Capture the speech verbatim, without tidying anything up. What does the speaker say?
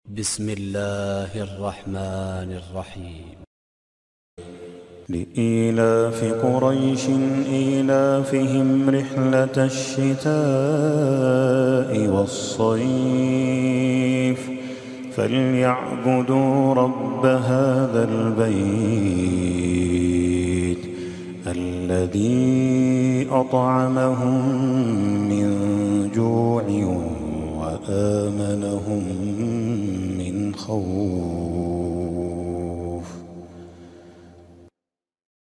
بسم الله الرحمن الرحيم. لإيلاف قريش إيلافهم رحلة الشتاء والصيف فليعبدوا رب هذا البيت الذي أطعمهم من جوع وآمنهم من خوف.